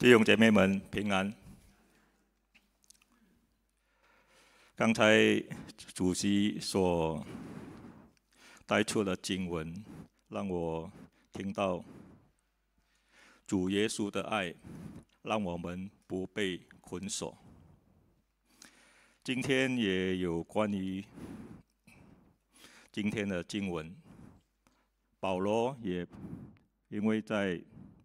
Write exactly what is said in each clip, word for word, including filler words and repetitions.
弟兄姐妹们平安。刚才主席所带出的经文，让我听到主耶稣的爱，让我们不被捆锁。今天也有关于今天的经文，保罗也因为在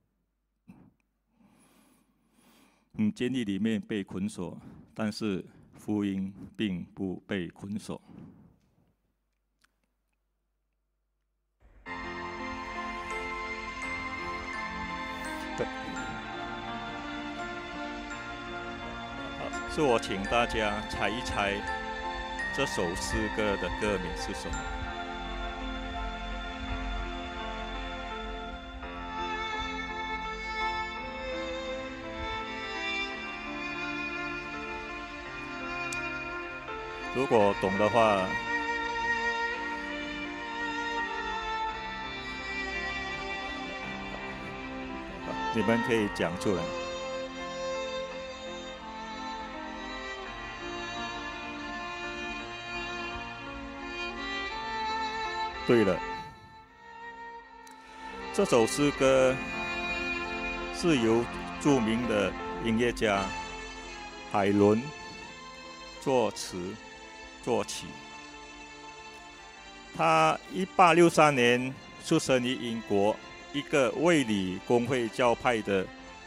嗯监狱里面被捆锁，但是福音并不被捆锁。对，是我请大家猜一猜这首诗歌的歌名是什么？如果懂的话，你们可以讲出来。对了，这首诗歌是由著名的音乐家海伦作词作曲。他一八六三年出生于英国一个卫理公会教派的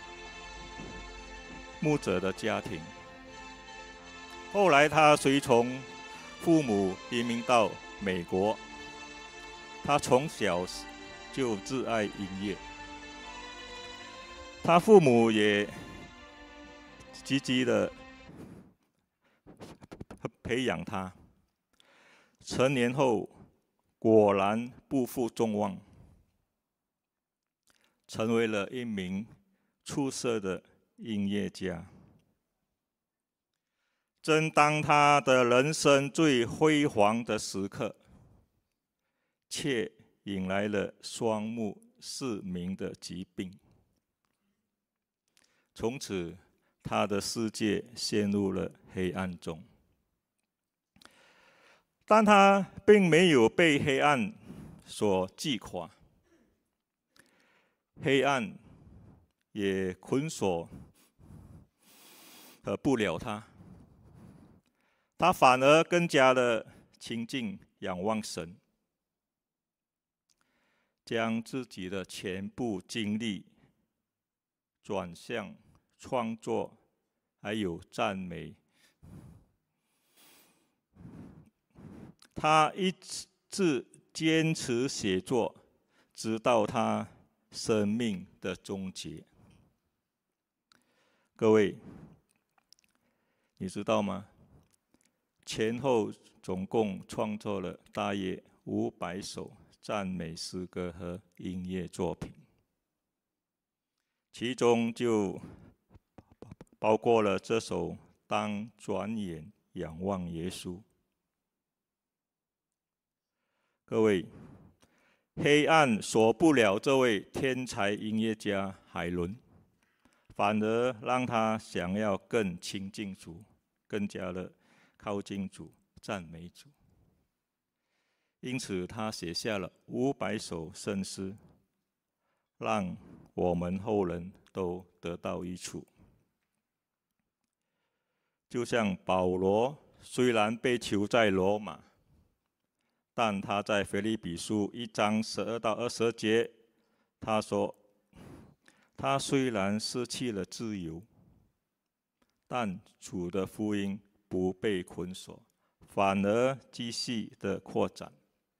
牧者的家庭。后来他随从父母移民到美国。他从小就挚爱音乐，他父母也积极的培养他。成年后，果然不负众望，成为了一名出色的音乐家。正当他的人生最辉煌的时刻，却引来了双目失明的疾病。从此，他的世界陷入了黑暗中。但他并没有被黑暗所击垮，黑暗也捆锁不了他。他反而更加的亲近仰望神，将自己的全部精力转向创作，还有赞美。他一直坚持写作，直到他生命的终结。各位，你知道吗？前后总共创作了大约五百首赞美诗歌和音乐作品，其中就包括了这首《当转眼仰望耶稣》。各位，黑暗锁不了这位天才音乐家海伦，反而让他想要更亲近主，更加的靠近主，赞美主。因此，他写下了五百首圣诗，让我们后人都得到益处。就像保罗虽然被囚在罗马，但他在腓立比书一章十二到二十二节，他说：“他虽然失去了自由，但主的福音不被捆锁，反而继续的扩展。”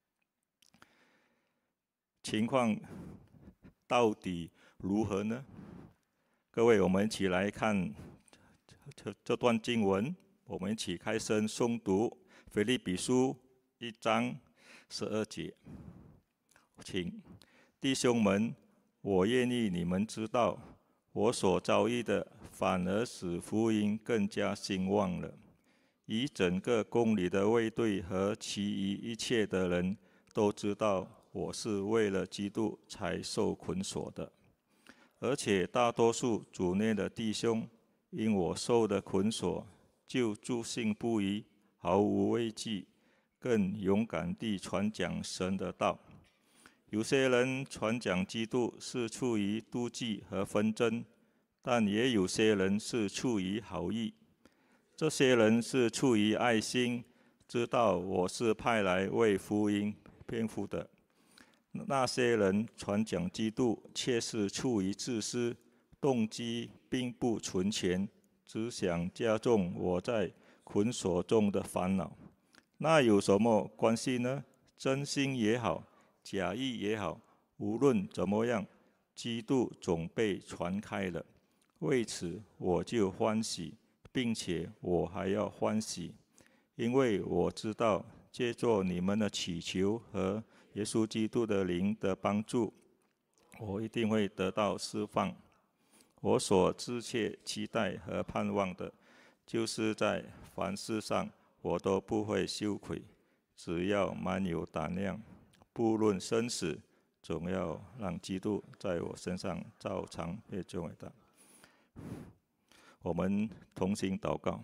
情况到底如何呢？各位，我们一起来看这这段经文，我们一起开声诵读腓立比书一章十二节。请弟兄们，我愿意你们知道，我所遭遇的反而使福音更加兴旺了，以整个公理的卫队和其余一切的人都知道，我是为了基督才受捆锁的。 而且大多数主内的弟兄，因我受的捆锁，就笃信不疑，毫无畏惧，更勇敢地传讲神的道。有些人传讲基督是出于妒忌和纷争，但也有些人是出于好意。这些人是出于爱心，知道我是派来为福音辩护的。那些人传讲基督，却是出于自私，动机并不纯全，只想加重我在捆锁中的烦恼。那有什么关系呢？真心也好，假意也好，无论怎么样，基督总被传开了。为此我就欢喜，并且我还要欢喜，因为我知道借着你们的祈求和耶稣基督的灵的帮助，我一定会得到释放。我所志切期待和盼望的，就是在凡事上我都不会羞愧，只要满有胆量，不论生死，总要让基督在我身上照常被尊伟大。我们同心祷告。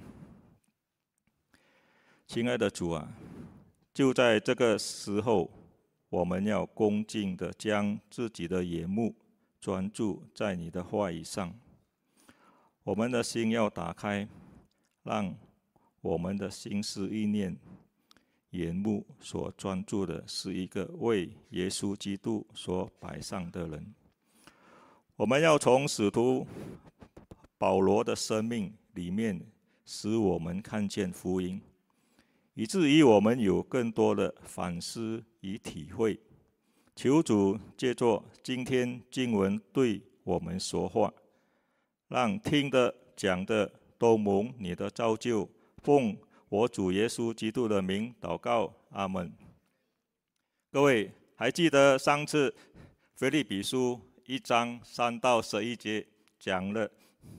亲爱的主啊，就在这个时候，我们要恭敬地将自己的眼目专注在你的话语上。我们的心要打开，让我们的心思意念、眼目所专注的是一个为耶稣基督所摆上的人。我们要从使徒保罗的生命里面，使我们看见福音，以至于我们有更多的反思与体会。求主借着今天经文对我们说话，让听的讲的都蒙你的造就。奉我主耶稣基督的名祷告，阿们。各位还记得上次腓立比书一章三到十一节讲了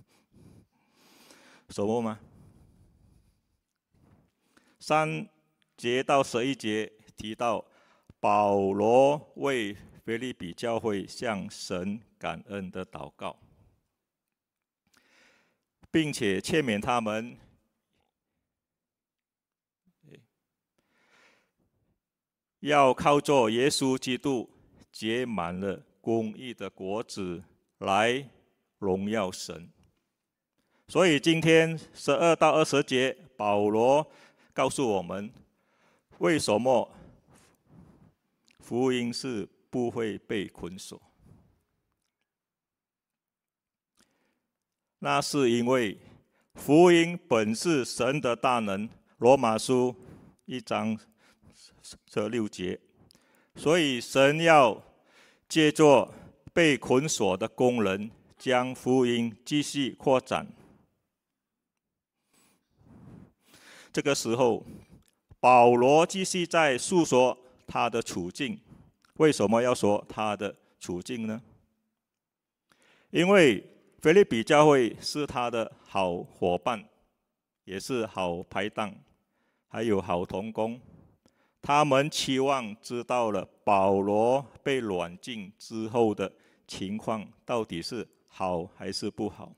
什么吗？三节到十一节提到保罗为腓立比教会向神感恩的祷告，并且劝勉他们要靠着耶稣基督结满了公义的果子来荣耀神。所以今天十二到二十节，保罗告诉我们，为什么福音是不会被捆锁。那是因为福音本是神的大能，罗马书一章这六节，所以神要借着被捆锁的工人，将福音继续扩展。这个时候，保罗继续在诉说他的处境。为什么要说他的处境呢？因为腓立比教会是他的好伙伴，也是好拍档，还有好同工。他们期望知道了保罗被软禁之后的情况到底是好还是不好。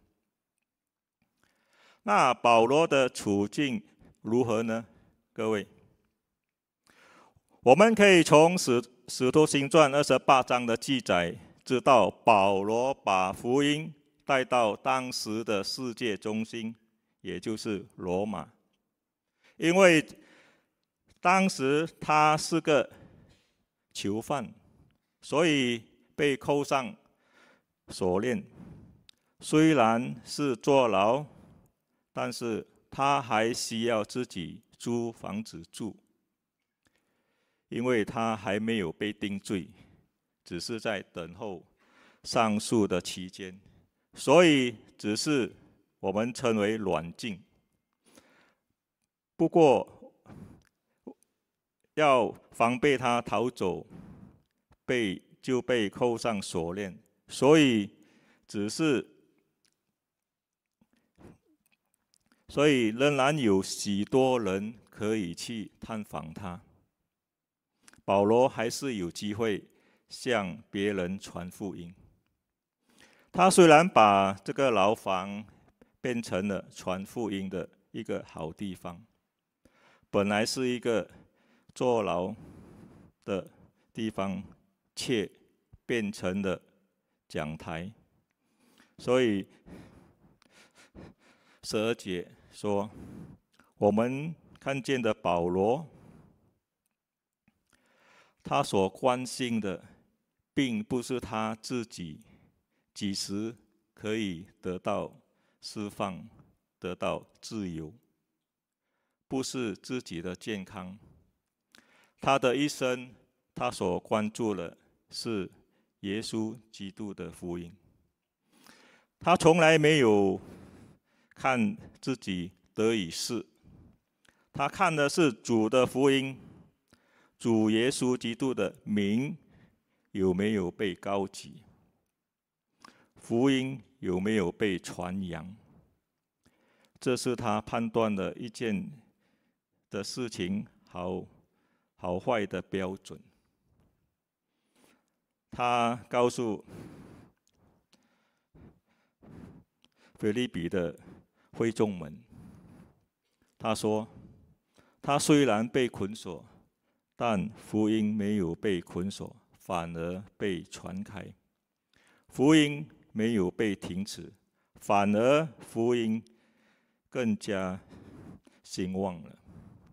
那保罗的处境如何呢？各位，我们可以从使使徒行传二十八章的记载知道，保罗把福音带到当时的世界中心，也就是罗马。因为当时他是个囚犯，所以被扣上锁链。虽然是坐牢，但是他还需要自己租房子住，因为他还没有被定罪，只是在等候上诉的期间，所以只是我们称为软禁。不过要防备他逃走，被就被扣上锁链，所以只是，所以仍然有许多人可以去探访他。保罗还是有机会向别人传福音。 他虽然把这个牢房变成了传福音的一个好地方，本来是一个坐牢的地方，却变成了讲台。所以十二节说，我们看见的保罗，他所关心的，并不是他自己几时可以得到释放、得到自由，不是自己的健康。他的一生，他所关注的是耶稣基督的福音。他从来没有看自己得以事，他看的是主的福音，主耶稣基督的名有没有被高举，福音有没有被传扬，这是他判断的一件的事情好好坏的标准。他告诉腓立比的会众们，他说，他虽然被捆锁，但福音没有被捆锁，反而被传开。福音没有被停止，反而福音更加兴旺了，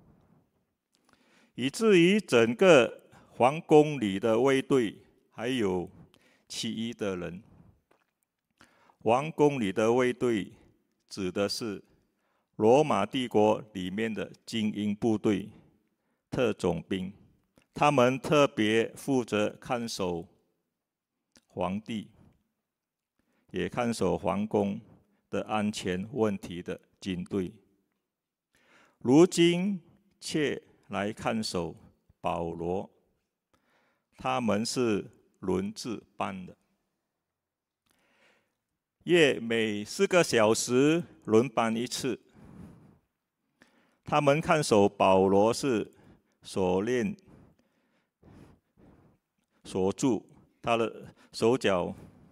以至于整个皇宫里的卫队还有其余的人。王宫里的卫队指的是罗马帝国里面的精英部队、特种兵，他们特别负责看守皇帝，也看守皇宫的安全问题的军队。如今却来看守保罗，他们是轮值班的。约每四个小时轮班一次。他们看守保罗是锁链锁住，他的手脚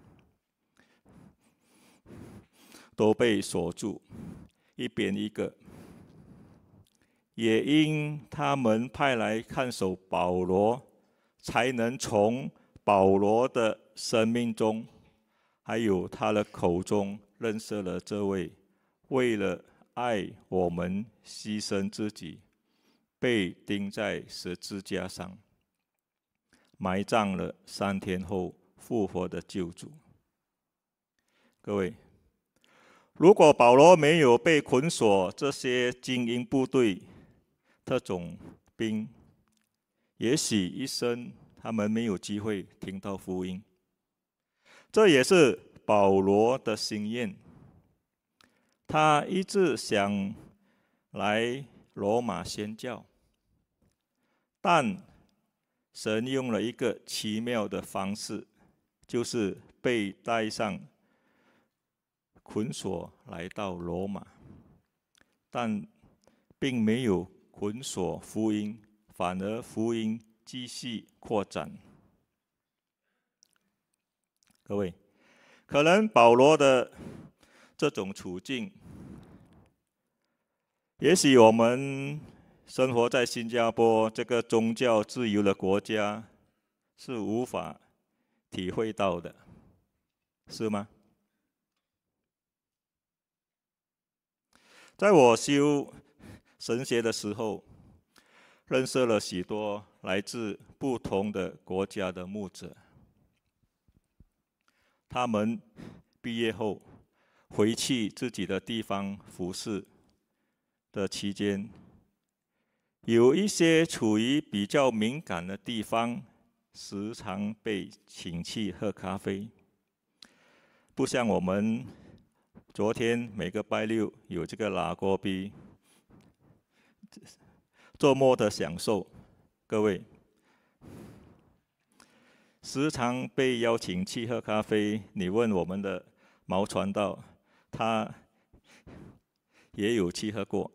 都被锁住，一边一个。也因他们派来看守保罗，才能从保罗的生命中还有他的口中认识了这位为了爱我们牺牲自己，被钉在十字架上，埋葬了三天后复活的救主。各位，如果保罗没有被捆锁，这些精英部队、特种兵，也许一生他们没有机会听到福音。这也是保罗的心愿，他一直想来罗马宣教，但神用了一个奇妙的方式，就是被带上捆锁来到罗马，但并没有捆锁福音，反而福音继续扩展。各位，可能保罗的这种处境，也许我们生活在新加坡这个宗教自由的国家是无法体会到的，是吗？在我修神学的时候，认识了许多来自不同的国家的牧者。他们毕业后回去自己的地方服侍的期间，有一些处于比较敏感的地方，时常被请去喝咖啡。不像我们昨天每个拜六有这个拉锅比周末的享受，各位时常被邀请去喝咖啡。你问我们的毛传道，他也有去喝过。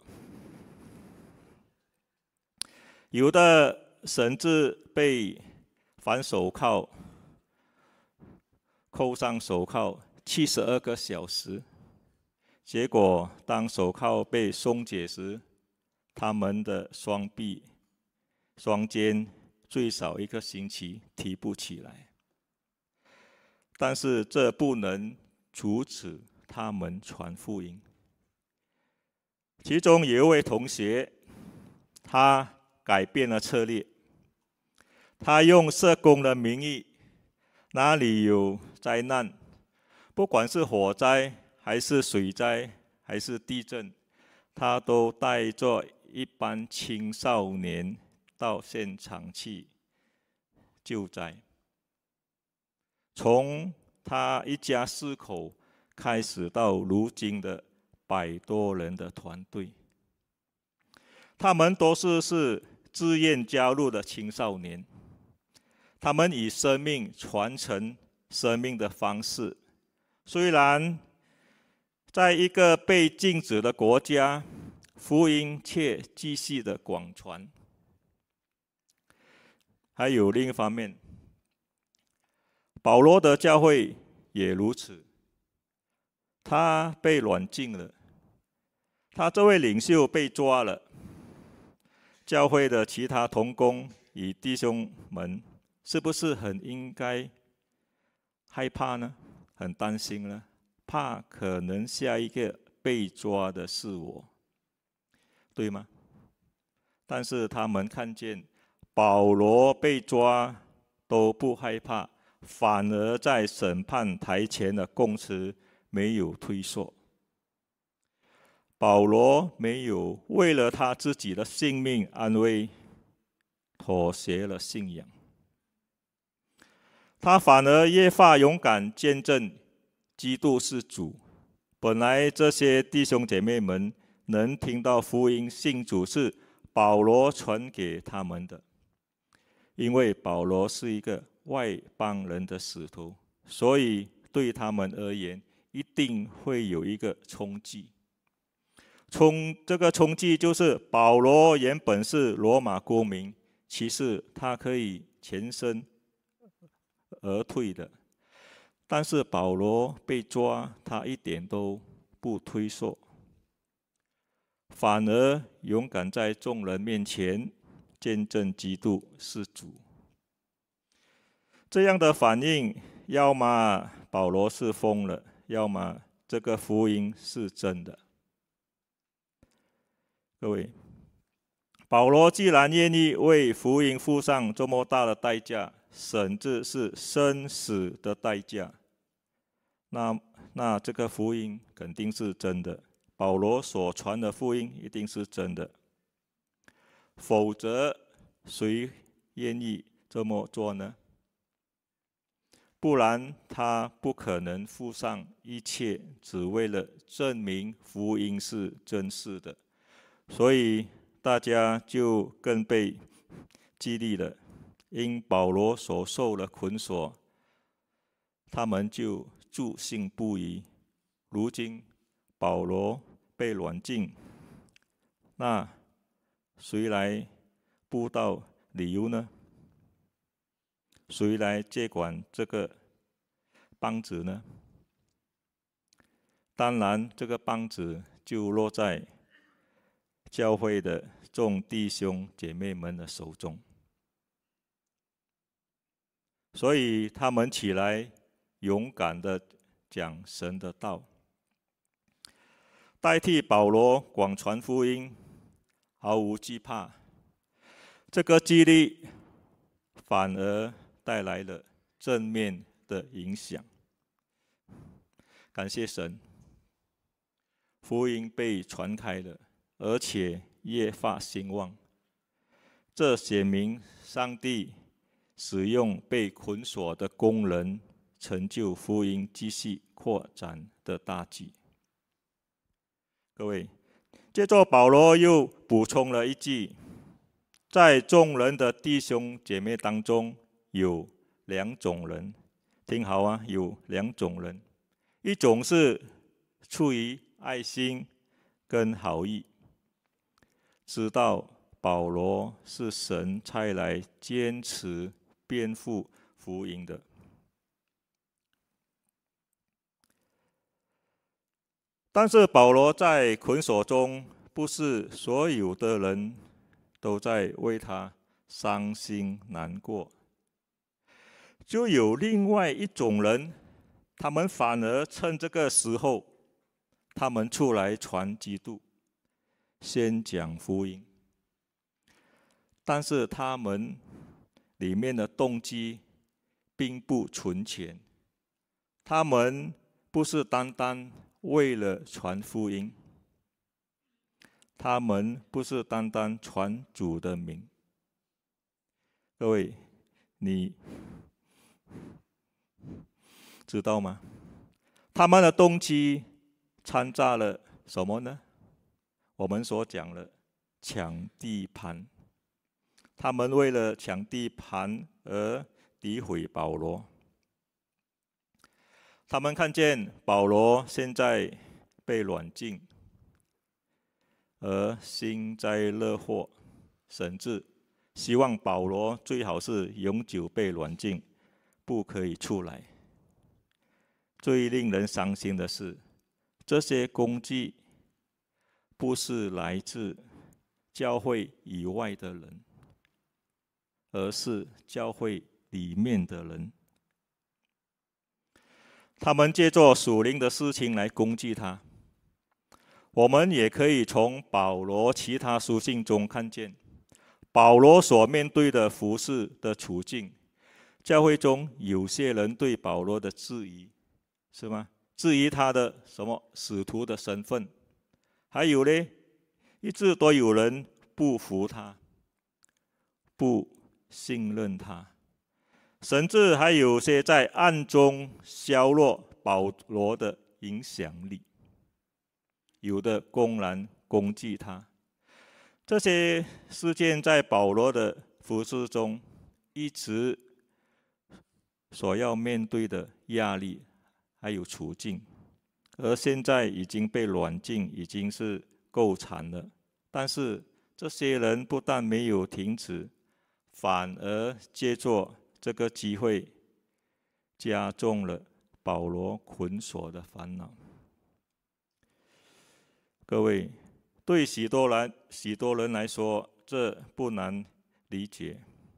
有的甚至被反手铐扣上手铐， 七十二个小时。结果，当手铐被松解时，他们的双臂、双肩最少一个星期提不起来。但是这不能阻止他们传福音。其中有一位同学，他改变了策略，他用社工的名义，哪里有灾难，不管是火灾还是水灾还是地震，他都带着一班青少年到现场去救灾。从他一家四口开始，到如今的百多人的团队，他们都是是自愿加入的青少年。他们以生命传承生命的方式，虽然在一个被禁止的国家，福音却继续的广传。还有另一方面，保罗的教会也如此，他被软禁了，他这位领袖被抓了，教会的其他同工与弟兄们是不是很应该害怕呢？很担心呢？怕可能下一个被抓的是我，对吗？但是他们看见保罗被抓都不害怕，反而在审判台前的供词没有退缩。保罗没有为了他自己的性命安危妥协了信仰，他反而越发勇敢见证基督是主。本来这些弟兄姐妹们能听到福音信主是保罗传给他们的，因为保罗是一个外邦人的使徒，所以对他们而言一定会有一个冲击。冲这个冲击就是保罗原本是罗马公民，其实他可以全身而退的，但是保罗被抓，他一点都不退缩，反而勇敢在众人面前见证基督是主。这样的反应，要么保罗是疯了，要么这个福音是真的。各位，保罗既然愿意为福音付上这么大的代价，甚至是生死的代价，那那这个福音肯定是真的，保罗所传的福音一定是真的，否则谁愿意这么做呢？不然他不可能付上一切，只为了证明福音是真实的。所以大家就更被激励了，因保罗所受的捆锁，他们就笃信不疑。如今保罗被软禁，那谁来布道理由呢？谁来接管这个帮子呢？当然，这个帮子就落在教会的众弟兄姐妹们的手中，所以他们起来勇敢的讲神的道，代替保罗广传福音，毫无惧怕。这个激励反而带来了正面的影响。感谢神，福音被传开了，而且越发兴旺。这显明上帝使用被捆锁的工人，成就福音继续扩展的大计。各位，接着保罗又补充了一句：在众人的弟兄姐妹当中，有两种人，听好啊，有两种人，一种是出于爱心跟好意，知道保罗是神差来坚持辩护福音的； 但是保罗在捆锁中，不是所有的人都在为他伤心难过，就有另外一种人，他们反而趁这个时候，他们出来传基督，宣讲福音。但是他们里面的动机并不纯全，他们不是单单为了传福音，他们不是单单传主的名。各位，你知道吗？他们的动机掺杂了什么呢？我们所讲的抢地盘，他们为了抢地盘而诋毁保罗。他们看见保罗现在被软禁，而幸灾乐祸，甚至希望保罗最好是永久被软禁，不可以出来。最令人伤心的是，这些攻击不是来自教会以外的人，而是教会里面的人。他们借着属灵的事情来攻击他。我们也可以从保罗其他书信中看见，保罗所面对的服事的处境，教会中有些人对保罗的质疑，是吗？质疑他的什么使徒的身份，还有呢，一直都有人不服他，不信任他，甚至还有些在暗中削弱保罗的影响力，有的公然攻击他。这些事件在保罗的服事中一直所要面对的压力还有处境，而现在已经被软禁，已经是够惨了。但是这些人不但没有停止，反而借着这个机会加重了保罗捆锁的烦恼。各位，对许多人许多人来说，这不难理解。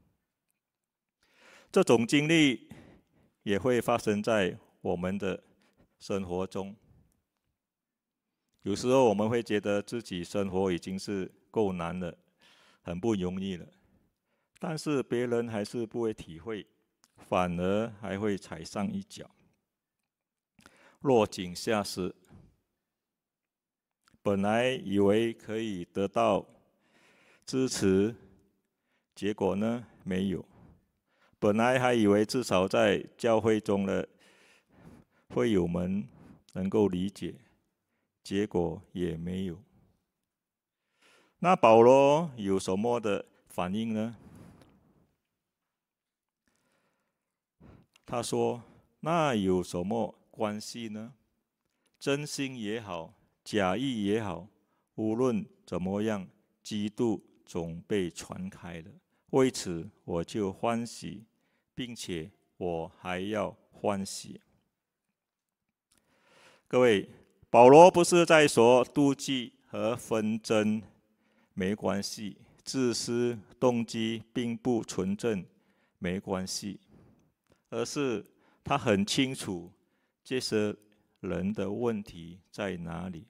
这种经历也会发生在我们的生活中。有时候我们会觉得自己生活已经是够难了，很不容易了，但是别人还是不会体会，反而还会踩上一脚，落井下石。本来以为可以得到支持，结果呢，没有。本来还以为至少在教会中的会友们能够理解，结果也没有。那保罗有什么的反应呢？他说：“那有什么关系呢？真心也好，假意也好，无论怎么样，基督总被传开了。为此，我就欢喜，并且我还要欢喜。”各位，保罗不是在说妒忌和纷争没关系，自私动机并不纯正没关系，而是他很清楚这些人的问题在哪里。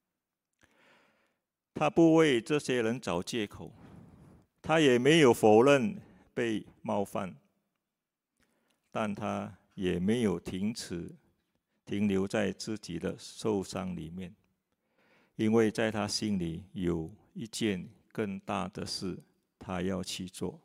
他不为这些人找借口，他也没有否认被冒犯，但他也没有停止停留在自己的受伤里面，因为在他心里有一件更大的事他要去做。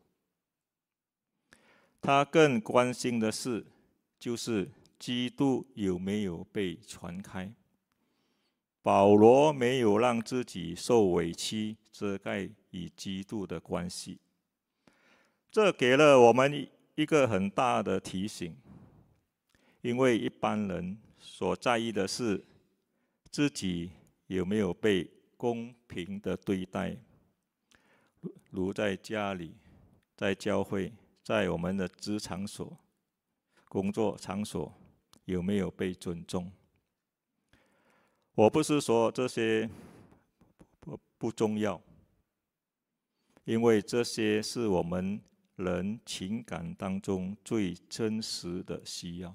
他更关心的是，就是基督有没有被传开。保罗没有让自己受委屈，遮盖与基督的关系。这给了我们一个很大的提醒，因为一般人所在意的是自己有没有被公平的对待，如在家里、在教会、在我们的职场所、工作场所有没有被尊重。 我不是说这些不不重要，因为这些是我们人情感当中最真实的需要。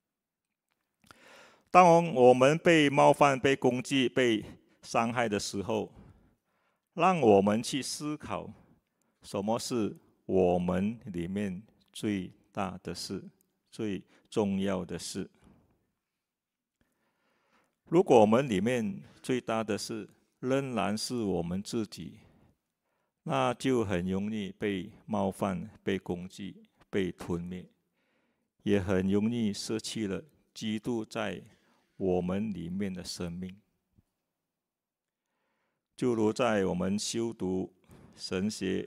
当我们被冒犯、被攻击、被伤害的时候，让我们去思考，什么是我们里面最大的事、最重要的事。如果我们里面最大的事仍然是我们自己，那就很容易被冒犯、被攻击、被吞灭，也很容易失去了基督在我们里面的生命。就如在我们修读神学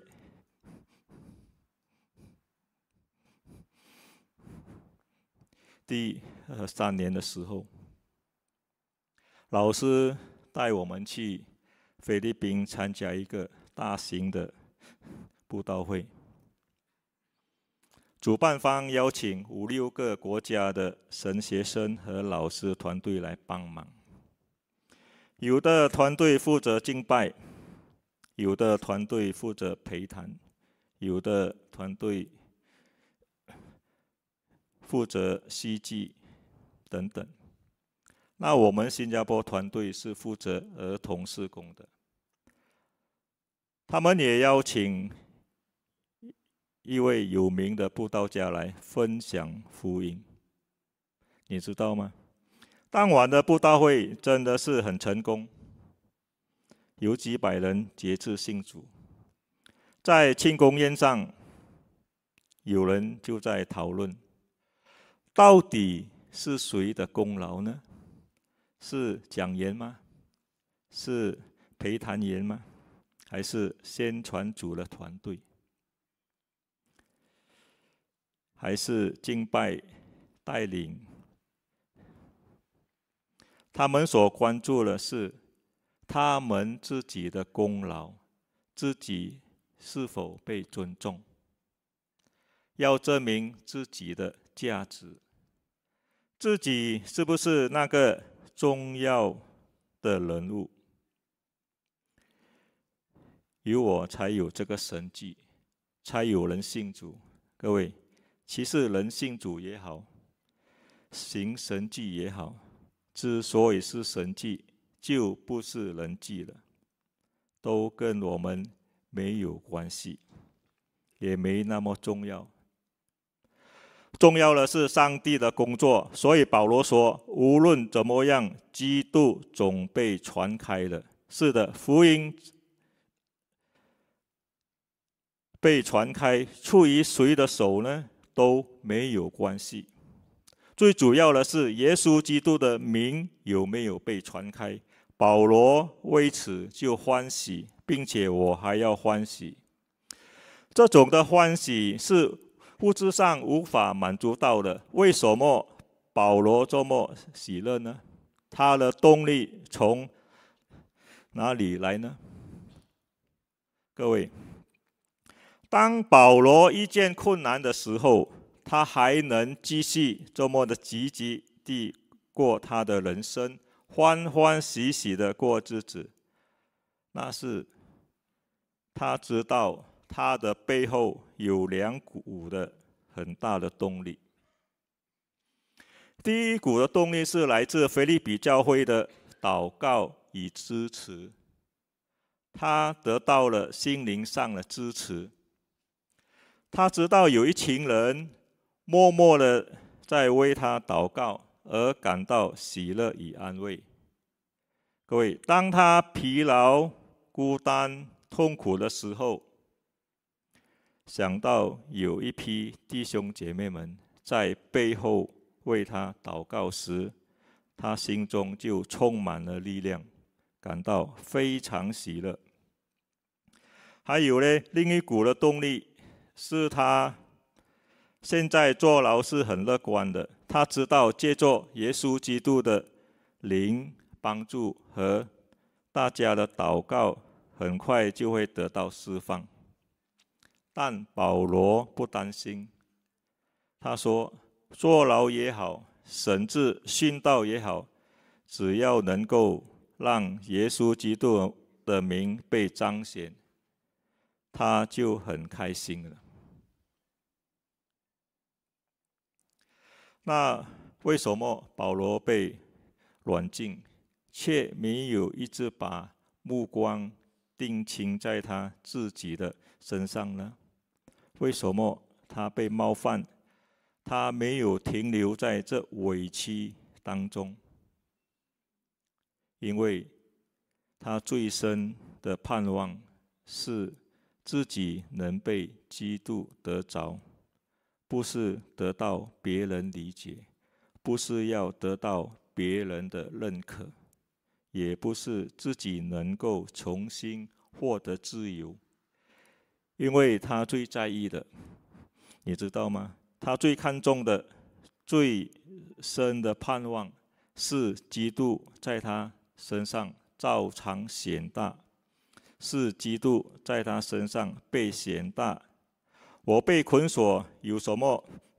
第三年的时候，老师带我们去菲律宾参加一个大型的布道会。主办方邀请五六个国家的神学生和老师团队来帮忙。有的团队负责敬拜，有的团队负责陪谈，有的团队负责戏剧等等。那我们新加坡团队是负责儿童事工的，他们也邀请一位有名的布道家来分享福音。你知道吗？当晚的布道会真的是很成功，有几百人节制信主。在庆功宴上，有人就在讨论，到底是谁的功劳呢？是讲员吗？是陪谈员吗？还是宣传组的团队？还是敬拜带领？他们所关注的是他们自己的功劳，自己是否被尊重，要证明自己的价值，自己是不是那个重要的人物。有我才有这个神迹，才有人信主。各位，其实人信主也好，行神迹也好，之所以是神迹，就不是人迹了，都跟我们没有关系，也没那么重要。重要的是上帝的工作，所以保罗说，无论怎么样，基督总被传开了。是的，福音被传开，出于谁的手呢？都没有关系。最主要的是耶稣基督的名有没有被传开。保罗为此就欢喜，并且我还要欢喜。这种的欢喜是物质上无法满足到的。为什么保罗这么喜乐呢？他的动力从哪里来呢？各位，当保罗遇见困难的时候，他还能继续这么的积极地过他的人生，欢欢喜喜的过日子，那是他知道他的背后有两股的很大的动力。第一股的动力是来自腓立比教会的祷告与支持，他得到了心灵上的支持。他知道有一群人默默的在为他祷告，而感到喜乐与安慰。各位，当他疲劳、孤单、痛苦的时候，想到有一批弟兄姐妹们在背后为他祷告时，他心中就充满了力量，感到非常喜乐。还有呢，另一股的动力是他现在坐牢是很乐观的，他知道借着耶稣基督的灵帮助和大家的祷告，很快就会得到释放。但保罗不担心，他说，坐牢也好，甚至殉道也好， 只要能够让耶稣基督的名被彰显，他就很开心了。那为什么保罗被软禁，却没有一直把目光定睛在他自己的身上呢？为什么他被冒犯，他没有停留在这委屈当中？因为他最深的盼望是自己能被基督得着，不是得到别人理解，不是要得到别人的认可，也不是自己能够重新获得自由。因为他最在意的，你知道吗？他最看重的、最深的盼望是基督在他身上照常显大，是基督在他身上被显大。我被捆锁有什么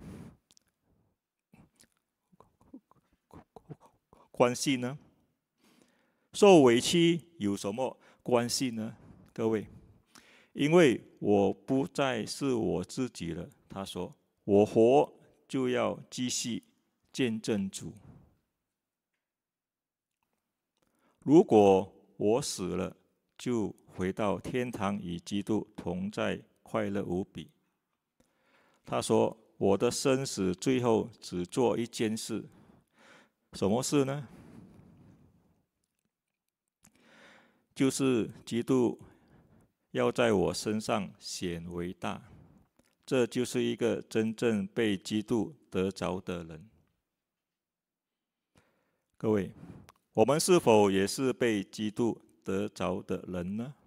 关系呢？受委屈有什么关系呢？各位，因为我不再是我自己了。他说，我活就要继续见证主。如果我死了，就回到天堂与基督同在，快乐无比。他说，我的生死最后只做一件事，什么事呢？就是基督要在我身上显为大，这就是一个真正被基督得着的人。各位，我们是否也是被基督得着的人呢？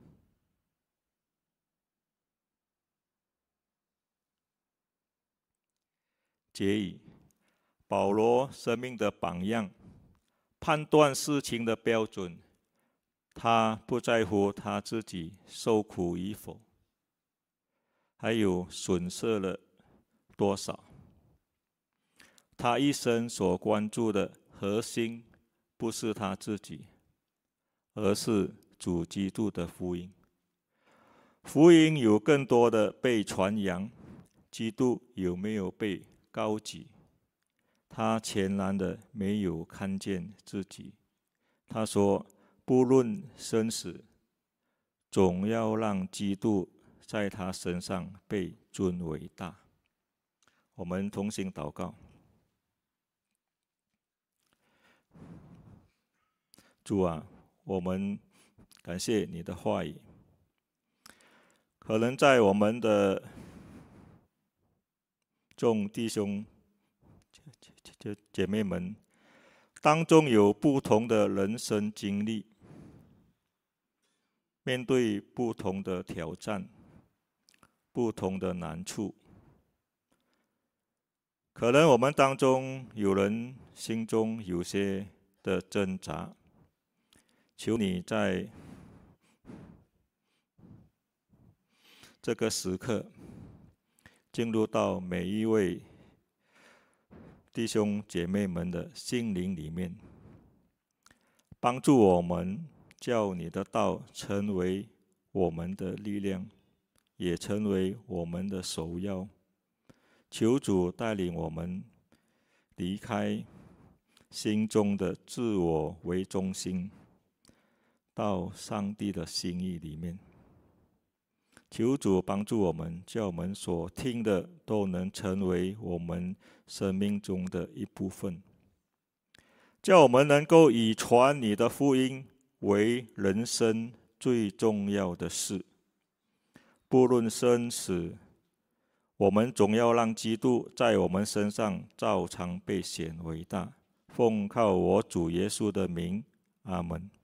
结语：保罗生命的榜样，判断事情的标准，他不在乎他自己受苦与否，还有损失了多少。他一生所关注的核心，不是他自己，而是主基督的福音。福音有更多的被传扬，基督有没有被高举？他全然的没有看见自己。他说，不论生死，总要让基督在他身上被尊为大。我们同心祷告。主啊，我们感谢你的话语。可能在我们的众弟兄姐妹们当中，有不同的人生经历，面对不同的挑战，不同的难处。可能我们当中有人心中有些的挣扎，求你在这个时刻进入到每一位弟兄姐妹们的心灵里面，帮助我们，叫你的道成为我们的力量，也成为我们的首要。求主带领我们离开心中的自我为中心，到上帝的心意里面。求主帮助我们，叫我们所听的都能成为我们生命中的一部分，叫我们能够以传你的福音为人生最重要的事。不论生死，我们总要让基督在我们身上照常被显为大。奉靠我主耶稣的名，阿们。